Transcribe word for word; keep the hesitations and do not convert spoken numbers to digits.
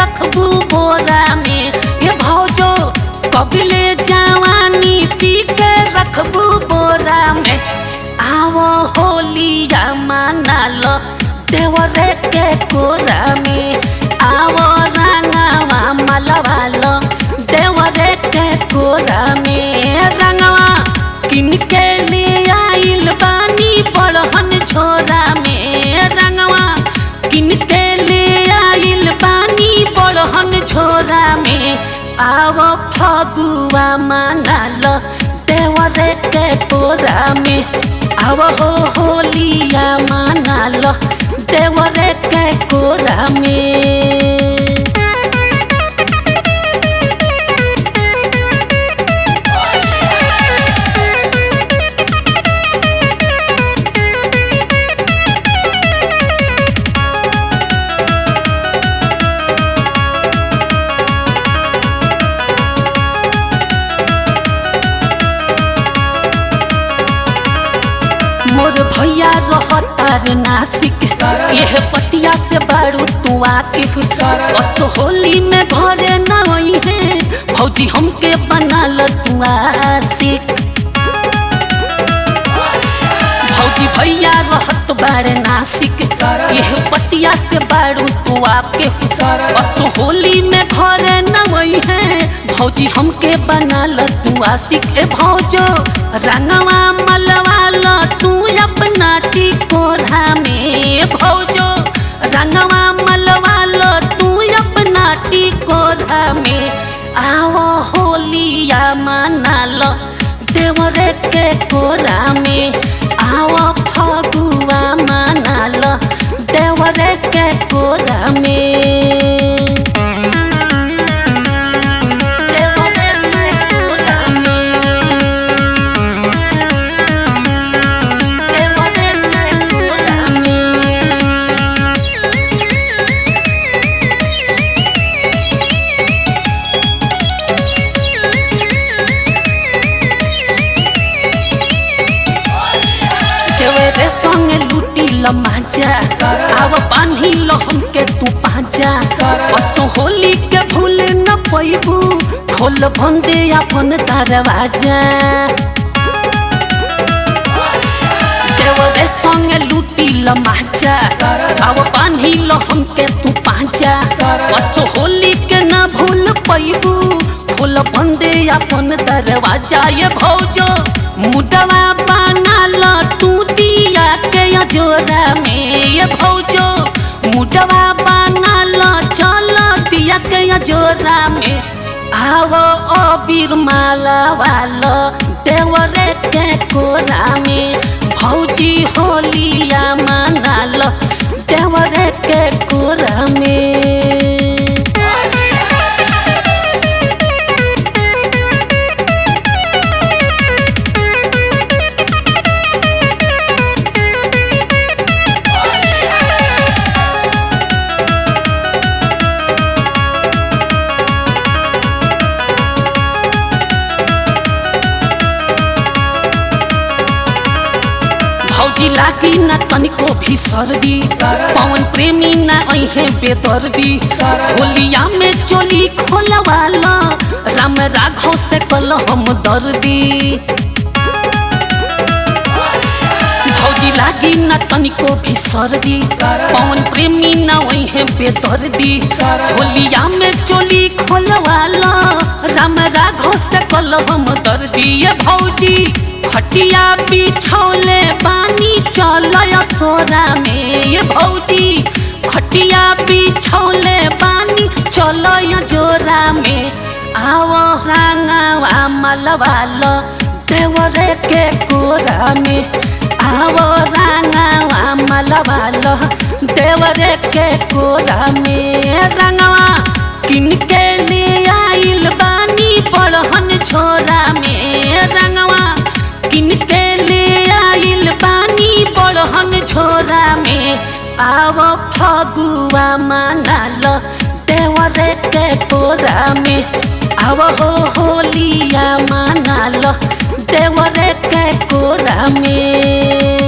रखबू बोरा में ये भौजो कबिले जवानी सी के रखबू बोरा में आवो होलिया मनालो देवरे के कोरा में आवो रंगवा मलवालो देवरे के कोरा में रंगवा किनके ले आइल बानी बड़हन झोरा में रंगवा किनके ले आइल बानी बड़हन झोरा में आवो फगुआ मनालो देवरे के कोरा में आवो हो होलिया मनालो देवरे के कोरा में मोर भैया रहतार नासिक यह पतिया से बारू तू आकिफ असो होली में घरे न होई है भौजी हमके बनाल तू आशिक भौजी भैया रहत बारे नासिक यह पतिया से बारू तू आकिफ असो होली में घरे न होई है भौजी हमके बनाल तू आशिक ए भौजो रंगवा मलवाला तू अपना टिकोरा में भौजो रंगवा मलवाला तू अपना टिकोरा में आवो होलिया मनालो देवरे के कोरा में आवो फगुआ मनालो देवरे के कोरा में संगे लूटी ल माजा आव बांधी ल हमके तू पाजा असो होली के भूल न पैबू खोल बंदे अपन दरवाजा देवरे संगे लूटी ल माजा आव बांधी ल हमके तू पाजा असो होली के न भूल पैबू खोल बंदे अपन दरवाजा ये भौजो मुडवा बना ल तू दिया के जोरा में ये भौजो मुडवा बना ल चल दिया के जोरा में आवो अबीर माला वालो देवरे के कोरा में भौजी होलिया मनालो देवरे के कोरा में भौजी लागी न तनिको भी सर्दी पवन प्रेमी न अहे बेदर्दी होलिया में चोली खोलवाला राम राघव से कल हम दर्दी भौजी लागी न तनिको भी सर्दी पवन प्रेमी न अहे बेदर्दी होलिया में चोली खोलवाला राम राघव से कल हम दर्दी ये भौजी खटिया बिछौले पानी चलो सोरा में ये भौजी खटिया बिछौले पानी चलो जोरा में आवो रंगवा मलवालो देवरे के कोरा में आवो रंगवा मलवालो देवरे के कोरा में रंगवा किनके ले आइल बानी बड़हन झोरा में रंगवा किनके ले आइल बानी बड़हन झोरा में आवो फगुआ मनालो देवरे के कोरा में आवो हो होलिया मनालो देवरे के कोरा में।